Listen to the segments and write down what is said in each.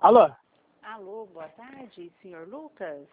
Alô? Alô, boa tarde, senhor Lucas?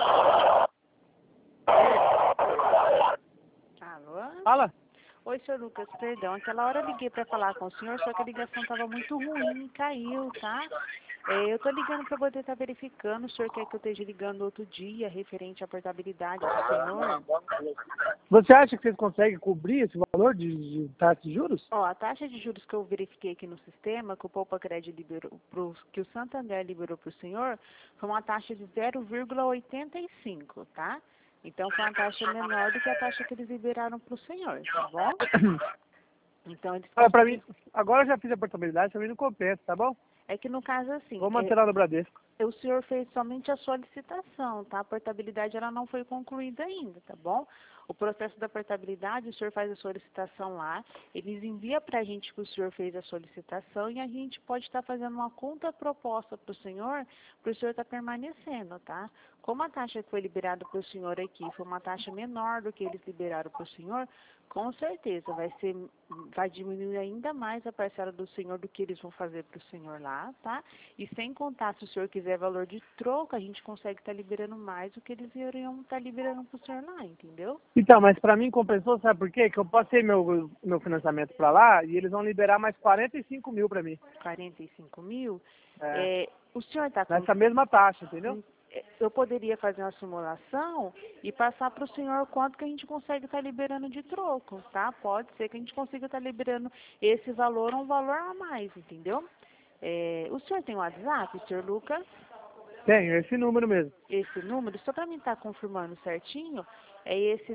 Alô? Fala. Oi, senhor Lucas, perdão. Aquela hora eu liguei para falar com o senhor, só que a ligação estava muito ruim e caiu, tá? Eu estou ligando para poder estar verificando. O senhor quer que eu esteja ligando outro dia, referente à portabilidade do senhor? Você acha que vocês conseguem cobrir esse valor de taxa de juros? Ó, a taxa de juros que eu verifiquei aqui no sistema, que o Poupa Crédito liberou, que o Santander liberou para o senhor, foi uma taxa de 0,85, tá? Então, foi uma taxa menor do que a taxa que eles liberaram para o senhor, tá bom? Então, eles Olha, pra mim, agora eu já fiz a portabilidade, pra mim não compensa, tá bom? É que no caso assim, Vou manter lá no Bradesco. o senhor fez somente a solicitação, tá? A portabilidade ela não foi concluída ainda, tá bom? O processo da portabilidade, o senhor faz a solicitação lá, eles enviam para a gente que o senhor fez a solicitação e a gente pode estar fazendo uma contraproposta para o senhor estar permanecendo, tá? Como a taxa que foi liberada para o senhor aqui foi uma taxa menor do que eles liberaram para o senhor, com certeza vai diminuir ainda mais a parcela do senhor do que eles vão fazer para o senhor lá, tá? E sem contar, se o senhor quiser valor de troco, a gente consegue estar liberando mais do que eles iriam estar liberando para o senhor lá, entendeu? Então, mas pra mim compensou, sabe por quê? Que eu passei meu financiamento pra lá e eles vão liberar mais 45 mil pra mim. 45 mil? É, O senhor está com... nessa mesma taxa, entendeu? Eu poderia fazer uma simulação e passar para o senhor quanto que a gente consegue estar liberando de troco, tá? Pode ser que a gente consiga estar liberando esse valor ou um valor a mais, entendeu? O senhor tem um WhatsApp, senhor Lucas? Tenho, esse número mesmo. Esse número, só para mim estar confirmando certinho, é esse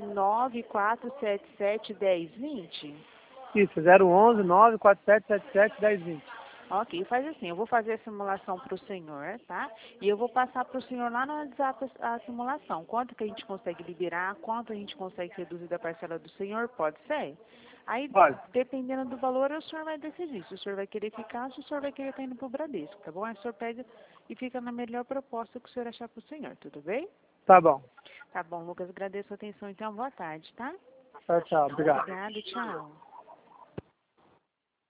94771020? Isso, 011 94777 1020. Ok, faz assim, eu vou fazer a simulação para o senhor, tá? E eu vou passar para o senhor lá no WhatsApp a simulação. Quanto que a gente consegue liberar, quanto a gente consegue reduzir da parcela do senhor, pode ser? Aí, Olha, dependendo do valor, o senhor vai decidir se o senhor vai querer ficar, se o senhor vai querer estar indo para o Bradesco, tá bom? Aí o senhor pega e fica na melhor proposta que o senhor achar para o senhor, tudo bem? tá bom. Tá bom, Lucas, agradeço a atenção, então, boa tarde, tá? Tchau, tchau. Obrigado. Obrigada, tchau.